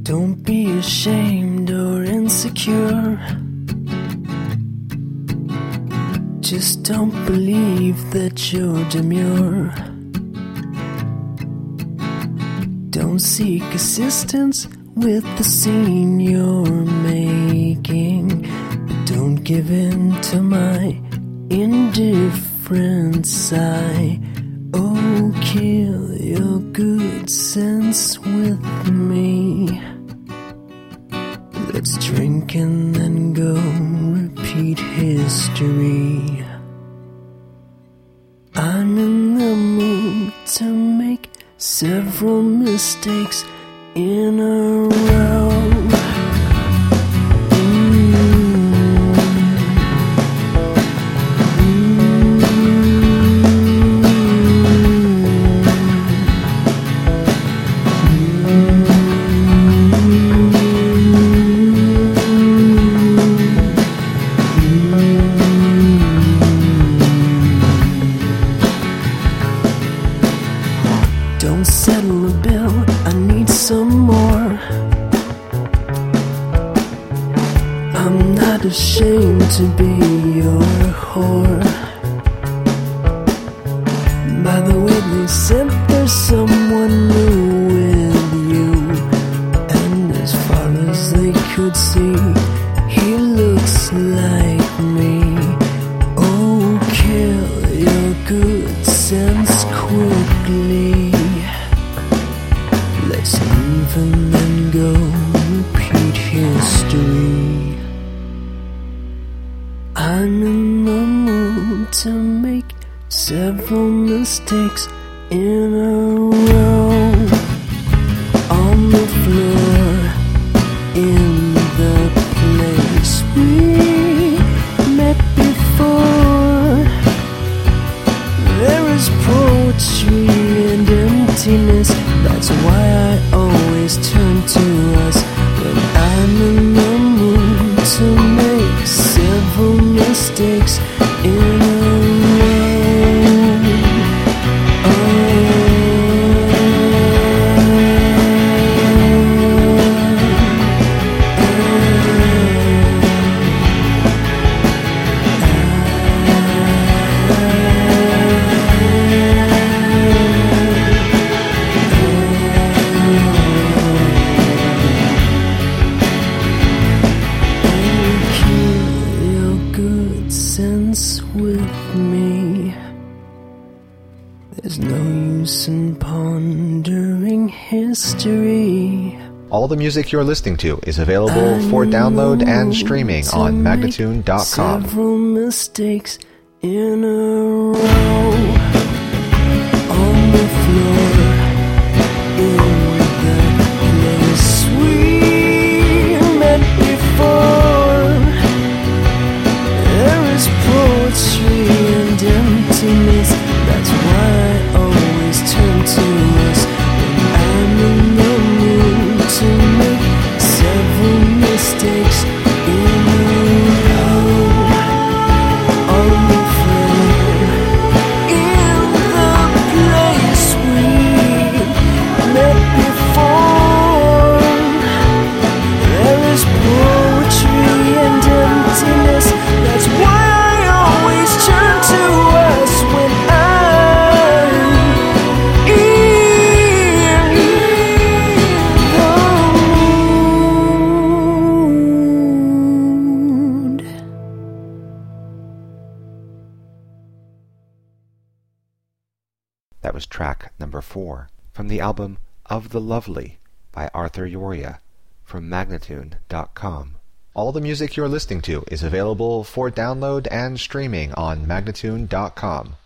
Don't be ashamed or insecure. Just don't believe that you're demure. Don't seek assistance with the scene you're making. But don't give in to my indifference. Oh, kill your good sense with me. Let's drink and then go repeat history. I'm in the mood to make several mistakes in a row. Don't settle a bill, I need some more. I'm not ashamed to be your whore. By the way, they said there's someone new with you, and as far as they could see, he looks like me. Oh, kill your good sense quickly. Let's leave and then go repeat history. I'm in the mood to make several mistakes in a row. On the floor, in the place we met before, there is poetry and emptiness. That's why I always turn to us when I'm in the mood to make several mistakes in a row. With me, there's no use in pondering history. All the music you're listening to is available for download and streaming on Magnatune.com. Several mistakes in a row. On the floor, in the place we met before, there is poetry and emptiness. That's why I always turn to us when I'm in the mood to make several mistakes in a row. On the floor, in the place we met before, there is poetry and emptiness. That's why I always turn to us when I'm in the mood. That was track number 4 from the album Of the Lovely by Arthur Yoria from Magnatune.com. All the music you're listening to is available for download and streaming on Magnatune.com.